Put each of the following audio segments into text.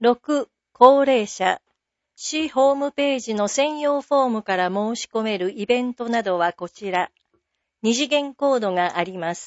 6、高齢者。市ホームページの専用フォームから申し込めるイベントなどはこちら。二次元コードがあります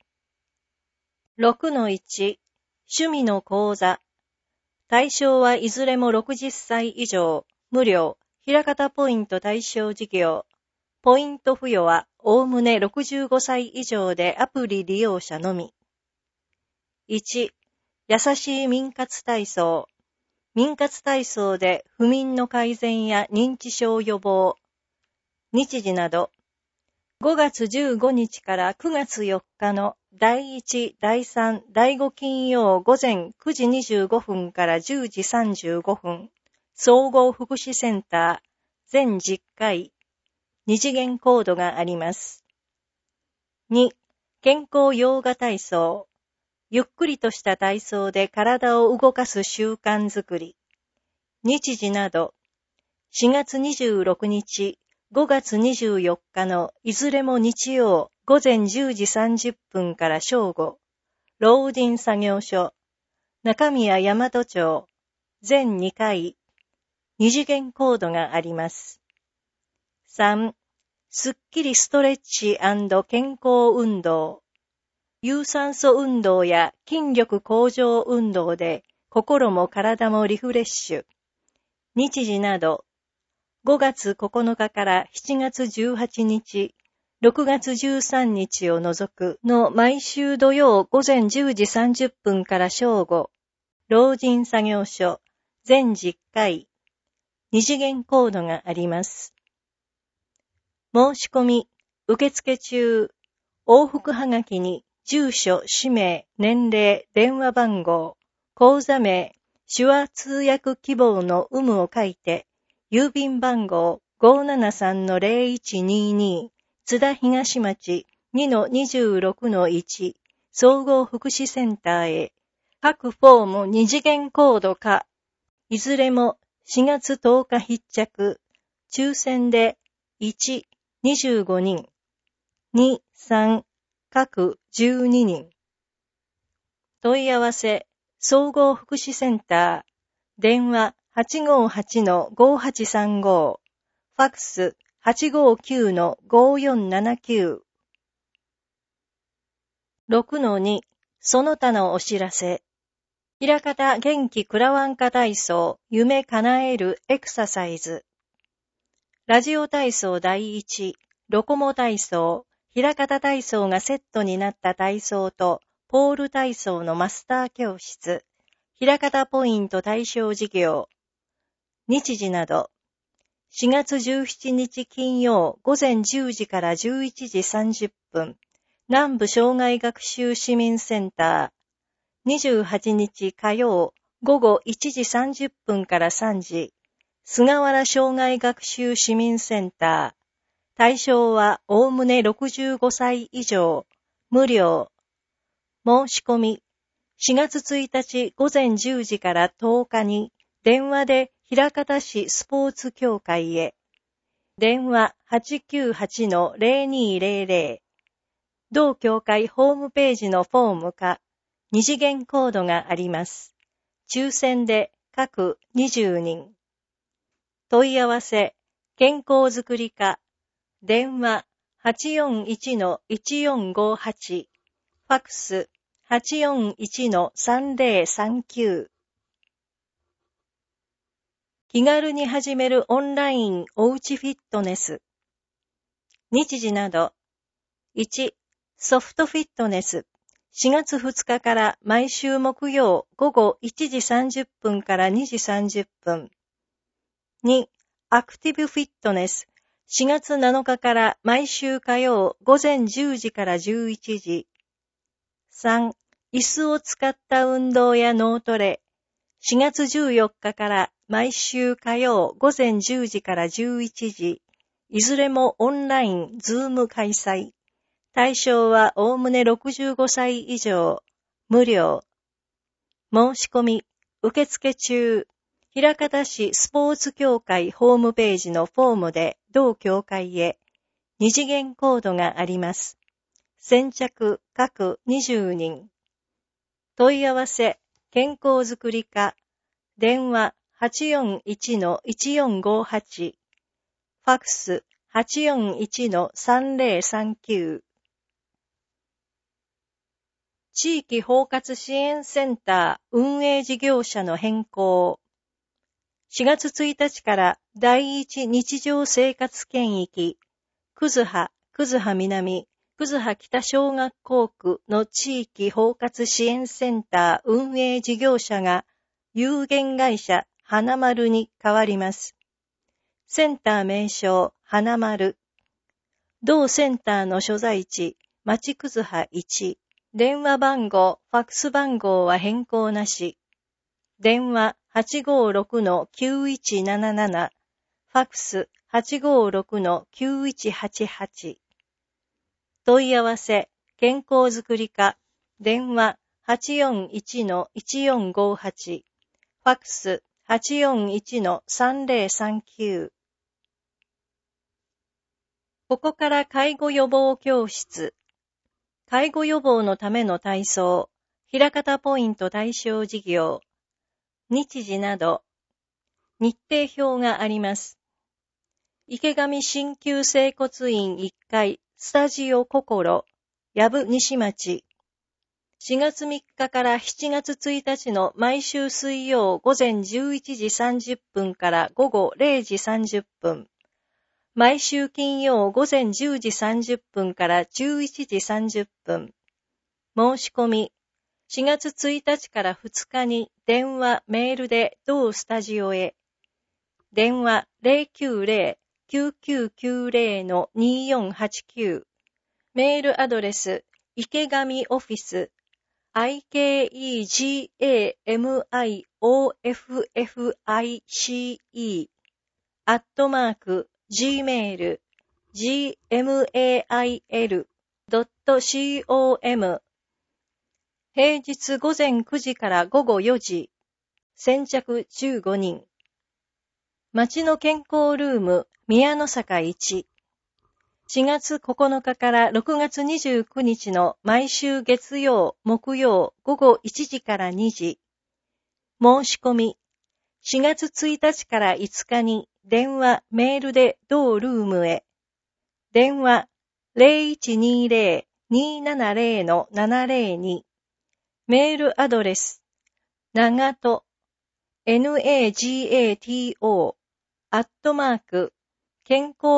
。6-1、趣味の講座。対象はいずれも60歳以上、無料、枚方ポイント対象事業。ポイント付与はおおむね65歳以上でアプリ利用者のみ。1、優しい眠活体操。眠活体操で不眠の改善や認知症予防。日時など、5月15日から9月4日の第1、第3、第5金曜午前9時25分から10時35分、総合福祉センター、全10回、二次元コードがあります。2、健康ヨガ体操。ゆっくりとした体操で体を動かす習慣づくり。日時など、4月26日、5月24日のいずれも日曜午前10時30分から正午、老人作業所、中宮大和町、全2回、二次元コードがあります。3、すっきりストレッチ&健康運動。有酸素運動や筋力向上運動で心も体もリフレッシュ。日時など、5月9日から7月18日、6月13日を除くの毎週土曜午前10時30分から正午、老人作業所、全10回、二次元コードがあります。申し込み、受付中、往復はがきに、住所、氏名、年齢、電話番号、口座名、手話通訳希望の有無を書いて、郵便番号 573-0122 津田東町 2-26-1 総合福祉センターへ、各フォーム二次元コードか、いずれも4月10日必着、抽選で1、25人、2、3、各12人。問い合わせ、総合福祉センター、電話858-5835、ファックス 859-5479。6-2、その他のお知らせ。枚方元気くらわんか体操、夢叶えるエクササイズ。ラジオ体操第1、ロコモ体操、枚方体操がセットになった体操と、ポール体操のマスター教室、枚方ポイント対象事業。日時など、4月17日金曜午前10時から11時30分、南部障害学習市民センター。28日火曜午後1時30分から3時、菅原障害学習市民センター。対象はおおむね65歳以上、無料。申し込み、4月1日午前10時から10日に、電話で枚方市スポーツ協会へ。電話 898-0200。同協会ホームページのフォームか、二次元コードがあります。抽選で各20人。問い合わせ、健康づくり課。電話 841-1458。ファックス 841-3039。気軽に始めるオンラインおうちフィットネス。日時など。1、ソフトフィットネス。4月2日から毎週木曜午後1時30分から2時30分。2、アクティブフィットネス。4月7日から毎週火曜午前10時から11時。3、椅子を使った運動や脳トレ。4月14日から毎週火曜午前10時から11時。いずれもオンライン、ズーム開催。対象はおおむね65歳以上。無料。申し込み、受付中。枚方市スポーツ協会ホームページのフォームで同協会へ。二次元コードがあります。先着各20人。問い合わせ、健康づくり課。 電話 841-1458、ファックス 841-3039。地域包括支援センター運営事業者の変更。4月1日から第一日常生活圏域、葛葉南、葛葉北小学校区の地域包括支援センター運営事業者が有限会社花丸に変わります。センター名称花丸。同センターの所在地、町葛葉1。電話番号、ファックス番号は変更なし。電話 856-9177、ファックス 856-9188。問い合わせ、健康づくり課、電話 841-1458、ファックス 841-3039。ここから介護予防教室。介護予防のための体操、枚方ポイント対象事業、日時など、日程表があります。池上鍼灸整骨院1階、スタジオ心、藪西町。4月3日から7月1日の毎週水曜午前11時30分から午後0時30分。毎週金曜午前10時30分から11時30分。申し込み。4月1日から2日に電話、メールで同スタジオへ。電話 090-9990-2489。メールアドレス、池上オフィス、IKEGAMIOFFICE、@gmail、gmail.com。平日午前9時から午後4時。先着15人。町の健康ルーム、宮の坂1。4月9日から6月29日の毎週月曜、木曜午後1時から2時。申し込み。4月1日から5日に電話、メールで同ルームへ。電話 0120-270-702。メールアドレス、長戸、NAGATO、健康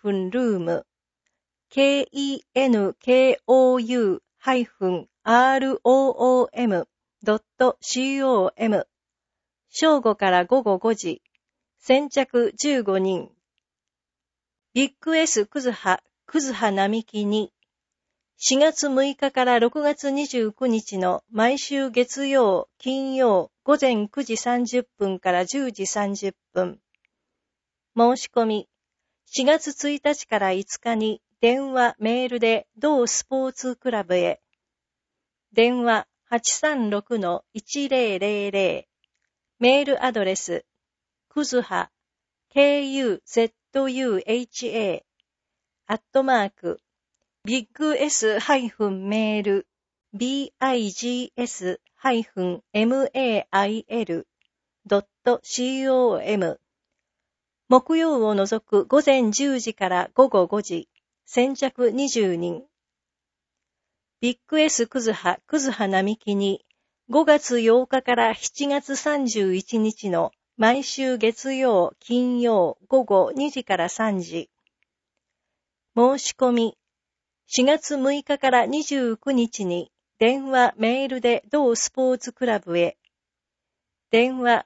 -room、kenkou-room.com、正午から午後5時、先着15人。ビッグ S 葛葉並木に、4月6日から6月29日の毎週月曜、金曜、午前9時30分から10時30分。申し込み。4月1日から5日に電話、メールで同スポーツクラブへ。電話 836-1000。メールアドレス、葛葉、KUZUHA、@bigs-mail、bigs-mail.com。木曜を除く午前10時から午後5時、先着20人。ビッグ S 葛葉並木に5月8日から7月31日の毎週月曜、金曜午後2時から3時。申し込み。4月6日から29日に電話、メールで同スポーツクラブへ。電話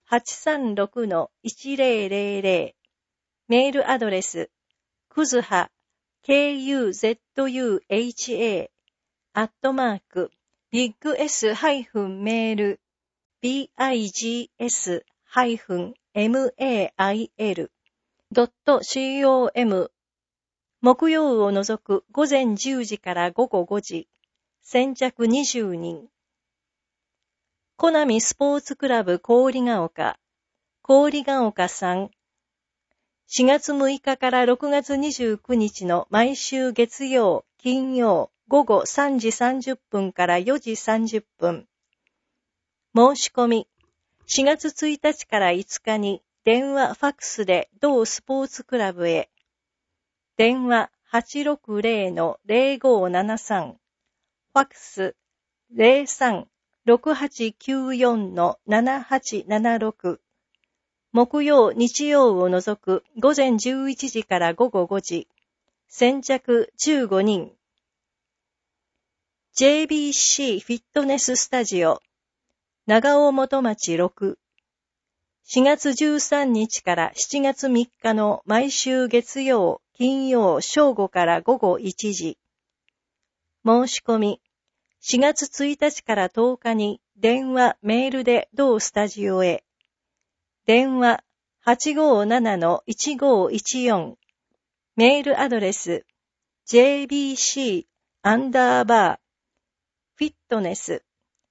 836-1000。メールアドレス、葛葉、KUZUHA、@bigs-mail、bigs-mail.com。木曜を除く午前10時から午後5時、先着20人。コナミスポーツクラブ郡ヶ丘3。4月6日から6月29日の毎週月曜、金曜、午後3時30分から4時30分。申し込み。 4月1日から5日に電話ファックスで同スポーツクラブへ。電話 860-0573。ファックス 03-6894-7876。木曜、日曜を除く午前11時から午後5時。先着15人。JBC フィットネススタジオ。長尾元町6。4月13日から7月3日の毎週月曜、金曜正午から午後1時。申し込み。4月1日から10日に電話、メールで同スタジオへ。電話 857-1514。メールアドレス jbc_fitness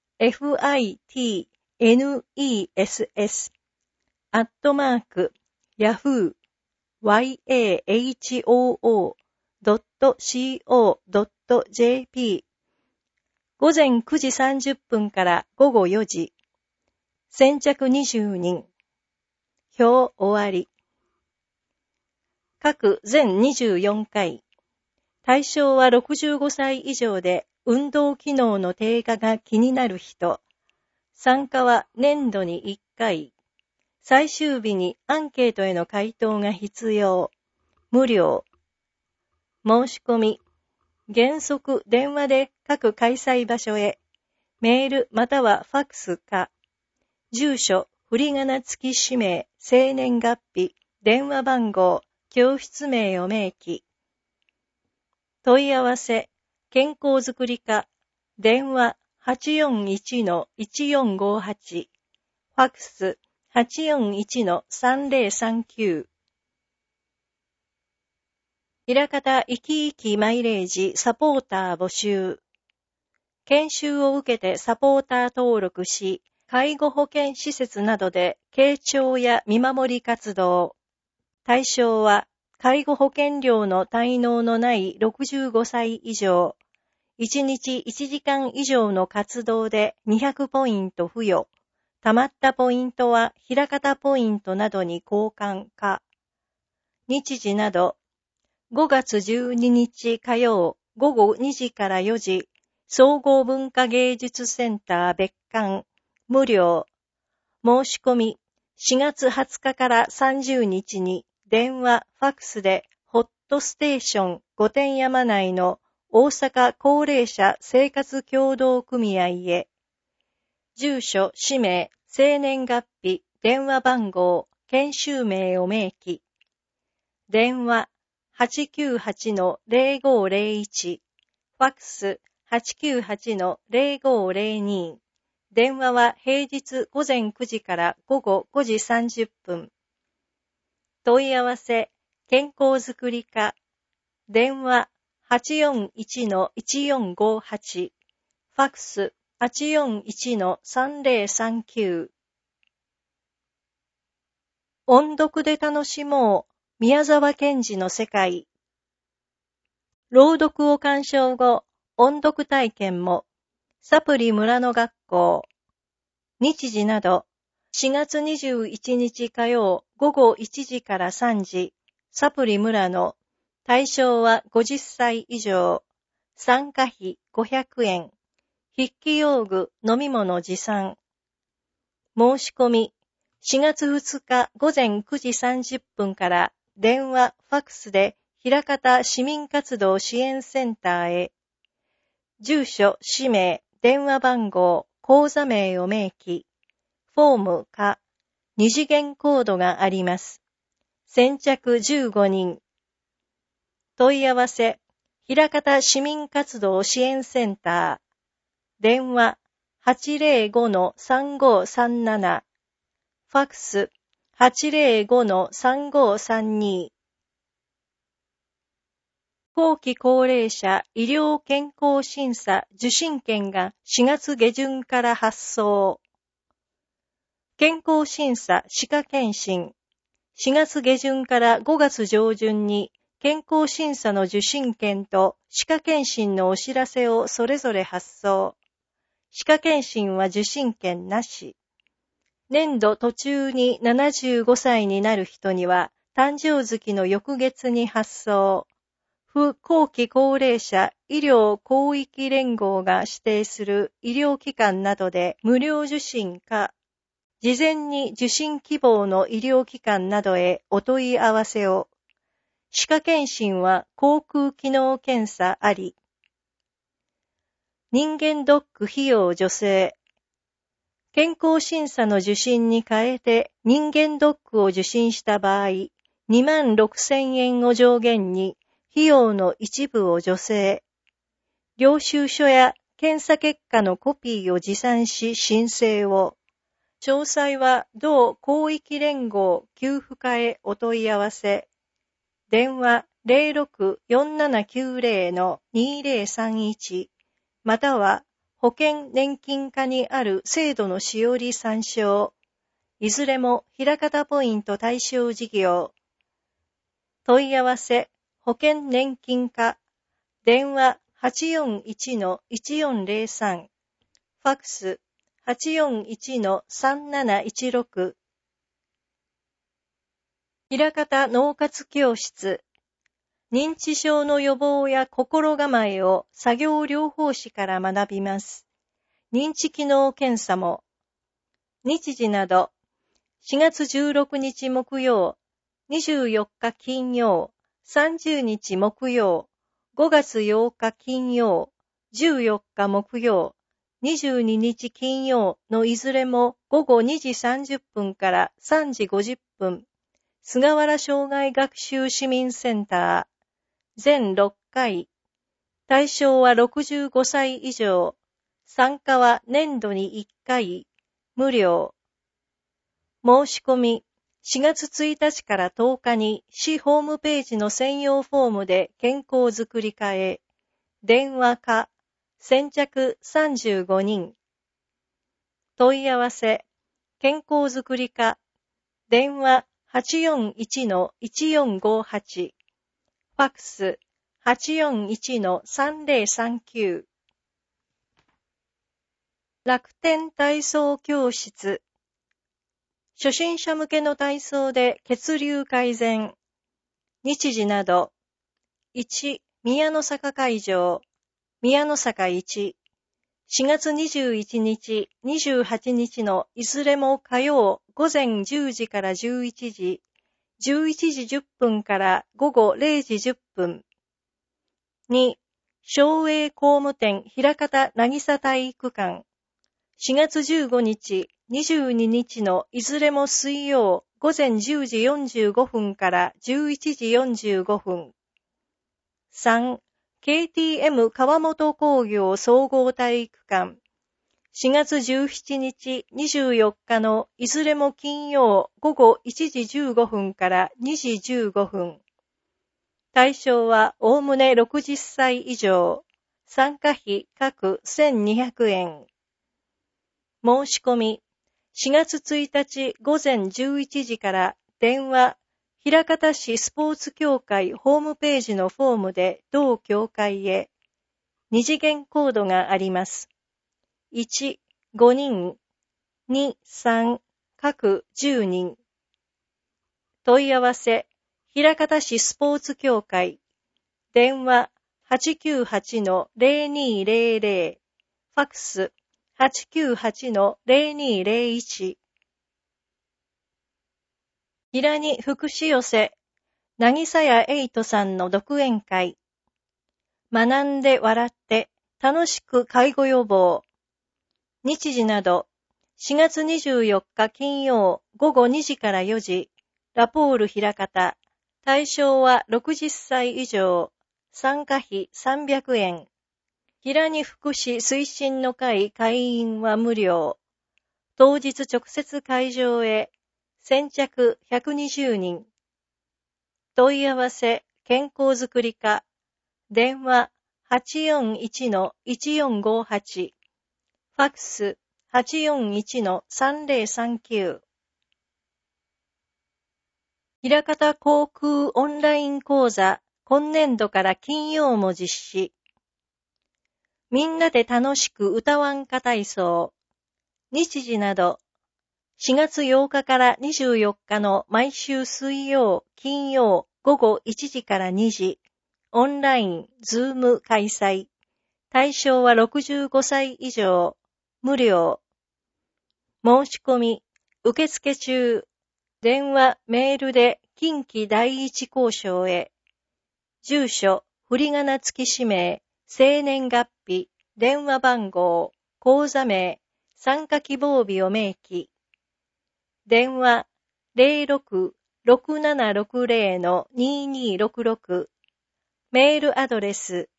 fitness@yahoo.co.jp 午前9時30分から午後4時。先着20人。表終わり。各全24回。対象は65歳以上で運動機能の低下が気になる人。参加は年度に1回。最終日にアンケートへの回答が必要。無料。申し込み。原則電話で各開催場所へ。メールまたはファックスか。住所、振り仮名付き氏名、生年月日、電話番号、教室名を明記。問い合わせ、健康づくり課、電話 841-1458、ファックス 841-3039。枚方生き生きマイレージサポーター募集。研修を受けてサポーター登録し、介護保険施設などで傾聴や見守り活動。対象は介護保険料の滞納のない65歳以上。1日1時間以上の活動で200ポイント付与。貯まったポイントは枚方ポイントなどに交換か。日時など。5月12日火曜午後2時から4時。総合文化芸術センター別館。無料。申し込み。4月20日から30日に電話、ファックスでホットステーション御殿山内の大阪高齢者生活協同組合へ。住所、氏名、生年月日、電話番号、研修名を明記。電話 898-0501。ファックス 898-0502。電話は平日午前9時から午後5時30分。問い合わせ、健康づくり課。電話 841-1458。ファックス 841-3039。音読で楽しもう。宮沢賢治の世界。朗読を鑑賞後、音読体験も。サプリ村の学校。日時など、4月21日火曜午後1時から3時、サプリ村の。対象は50歳以上。参加費500円。筆記用具、飲み物持参。申し込み。4月2日午前9時30分から電話、ファックスで枚方市民活動支援センターへ。住所、氏名、電話番号、口座名を明記。フォームか、二次元コードがあります。先着15人。問い合わせ、枚方市民活動支援センター。電話 805-3537。ファックス 805-3532。後期高齢者医療健康審査受診券が4月下旬から発送。健康審査歯科検診。4月下旬から5月上旬に健康審査の受診券と歯科検診のお知らせをそれぞれ発送。歯科検診は受診券なし。 年度途中に75歳になる人には、誕生月の翌月に発送。府後期高齢者医療広域連合が指定する医療機関などで無料受診か、事前に受診希望の医療機関などへお問い合わせを。歯科検診は口腔機能検査あり。人間ドック費用助成。健康審査の受診に変えて人間ドックを受診した場合、26,000円を上限に費用の一部を助成。領収書や検査結果のコピーを持参し申請を。詳細は同広域連合給付課へお問い合わせ。電話 064790-2031 または保険年金課にある制度のしおり参照。いずれも枚方ポイント対象事業。問い合わせ保険年金課。電話 841-1403。ファックス 841-3716。枚方脳活教室。認知症の予防や心構えを作業療法士から学びます。認知機能検査も。日時など、4月16日木曜、24日金曜、30日木曜、5月8日金曜、14日木曜、22日金曜のいずれも午後2時30分から3時50分。菅原障害学習市民センター。全6回。対象は65歳以上。参加は年度に1回。無料。申し込み。4月1日から10日に市ホームページの専用フォームで健康づくり課へ。電話課。先着35人。問い合わせ。健康づくり課。電話 841-1458。ファックス 841-3039。楽天体操教室。初心者向けの体操で血流改善。日時など。1、宮の坂会場。宮の坂1。4月21日、28日のいずれも火曜午前10時から11時、11時10分から午後0時10分。2、松栄工務店枚方渚体育館。4月15日、22日のいずれも水曜午前10時45分から11時45分。3、KTM 川本工業総合体育館。4月17日、24日のいずれも金曜午後1時15分から2時15分。対象はおおむね60歳以上。参加費各1200円。申し込み。4月1日午前11時から電話、枚方市スポーツ協会ホームページのフォームで同協会へ。2次元コードがあります。1、5人。2、3、各10人。問い合わせ。枚方市スポーツ協会。電話 898-0200。ファックス 898-0201。平に福祉寄せ。渚屋エイトさんの独演会。学んで笑って楽しく介護予防。日時など。4月24日金曜午後2時から4時。ラポール枚方。対象は60歳以上。参加費300円。平に福祉推進の会会員は無料。当日直接会場へ。先着120人。問い合わせ、健康づくり課。電話 841-1458。ファックス 841-3039。枚方航空オンライン講座、今年度から金曜も実施。みんなで楽しく歌わん歌体操。日時など。 4月8日から24日の毎週水曜、金曜午後1時から2時、オンライン、ズーム開催。対象は65歳以上、無料。申し込み、受付中。電話、メールで近畿第一交渉へ。住所、振り仮名付き氏名、生年月日、電話番号、口座名、参加希望日を明記。電話 06-6760-2266。メールアドレス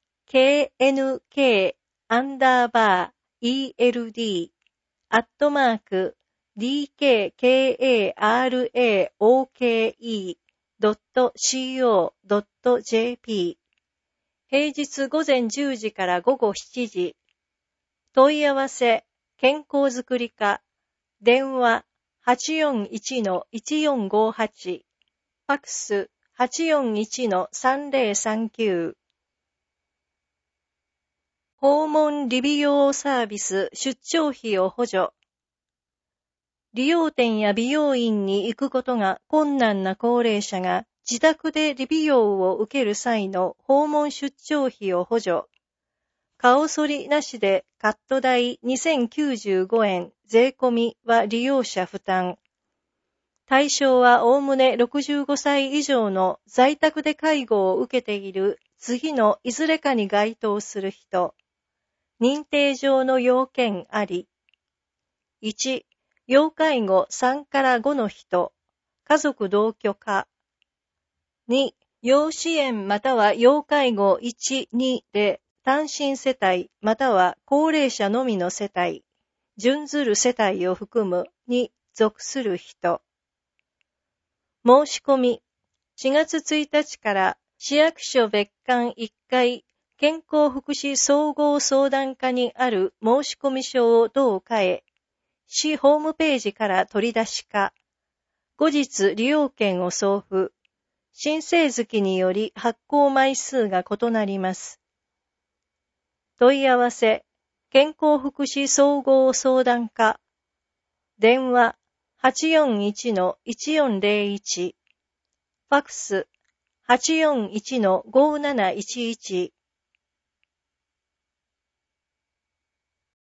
knk_eld@dkraoke.co.jp。 平日午前10時から午後7時。問い合わせ、健康づくり課。電話 841-1458。ファクス 841-3039。訪問理美容サービス出張費を補助。理容店や美容院に行くことが困難な高齢者が自宅で理美容を受ける際の訪問出張費を補助。顔剃りなしでカット代2095円税込みは利用者負担。対象はおおむね65歳以上の在宅で介護を受けている次のいずれかに該当する人。認定上の要件あり。1、要介護3から5の人、家族同居か。2、要支援または要介護1、2で単身世帯または高齢者のみの世帯、準ずる世帯を含むに属する人。申し込み、4月1日から市役所別館1階健康福祉総合相談課にある申込書を同課へ、市ホームページから取り出しか、後日利用券を送付、申請月により発行枚数が異なります。問い合わせ、健康福祉総合相談課、電話 841-1401、ファクス 841-5711